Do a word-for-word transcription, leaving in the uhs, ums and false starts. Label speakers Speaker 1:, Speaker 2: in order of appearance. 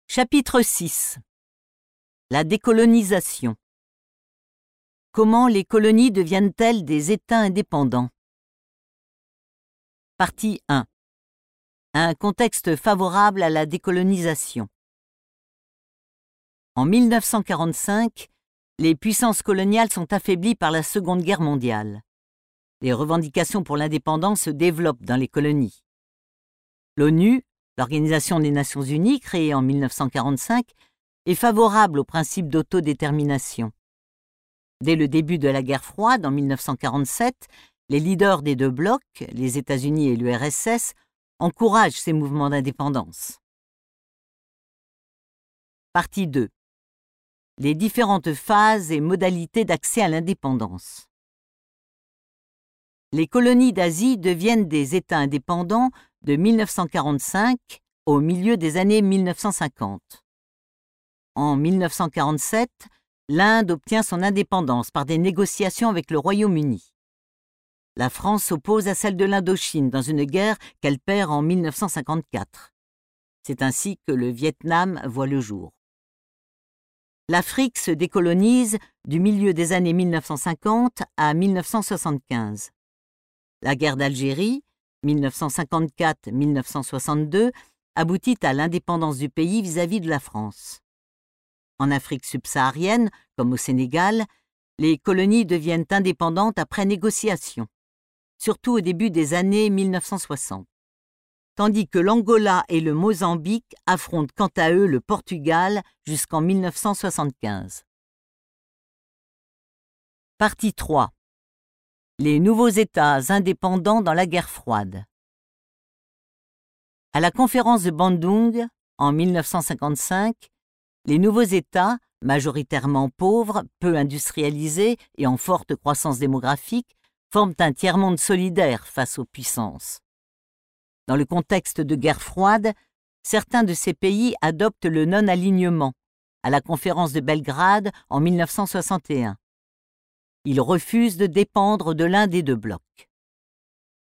Speaker 1: Chapitre six. La décolonisation. Comment les colonies deviennent-elles des États indépendants? Partie un. Un contexte favorable à la décolonisation. En mille neuf cent quarante-cinq, les puissances coloniales sont affaiblies par la Seconde Guerre mondiale. Les revendications pour l'indépendance se développent dans les colonies. L'ONU, l'Organisation des Nations Unies, créée en mille neuf cent quarante-cinq, est favorable au principe d'autodétermination. Dès le début de la guerre froide, en mille neuf cent quarante-sept, les leaders des deux blocs, les États-Unis et l'U R S S, encouragent ces mouvements d'indépendance. Partie deux. Les différentes phases et modalités d'accès à l'indépendance. Les colonies d'Asie deviennent des États indépendants de mille neuf cent quarante-cinq au milieu des années mille neuf cent cinquante. En mille neuf cent quarante-sept, l'Inde obtient son indépendance par des négociations avec le Royaume-Uni. La France s'oppose à celle de l'Indochine dans une guerre qu'elle perd en mille neuf cent cinquante-quatre. C'est ainsi que le Vietnam voit le jour. L'Afrique se décolonise du milieu des années mille neuf cent cinquante à mille neuf cent soixante-quinze. La guerre d'Algérie, mille neuf cent cinquante-quatre à mille neuf cent soixante-deux, aboutit à l'indépendance du pays vis-à-vis de la France. En Afrique subsaharienne, comme au Sénégal, les colonies deviennent indépendantes après négociation, surtout au début des années mille neuf cent soixante, tandis que l'Angola et le Mozambique affrontent quant à eux le Portugal jusqu'en mille neuf cent soixante-quinze. Partie trois. Les nouveaux États indépendants dans la guerre froide. À la conférence de Bandung, en mille neuf cent cinquante-cinq, les nouveaux États, majoritairement pauvres, peu industrialisés et en forte croissance démographique, forment un tiers-monde solidaire face aux puissances. Dans le contexte de guerre froide, certains de ces pays adoptent le non-alignement, à la conférence de Belgrade en mille neuf cent soixante et un. Ils refusent de dépendre de l'un des deux blocs.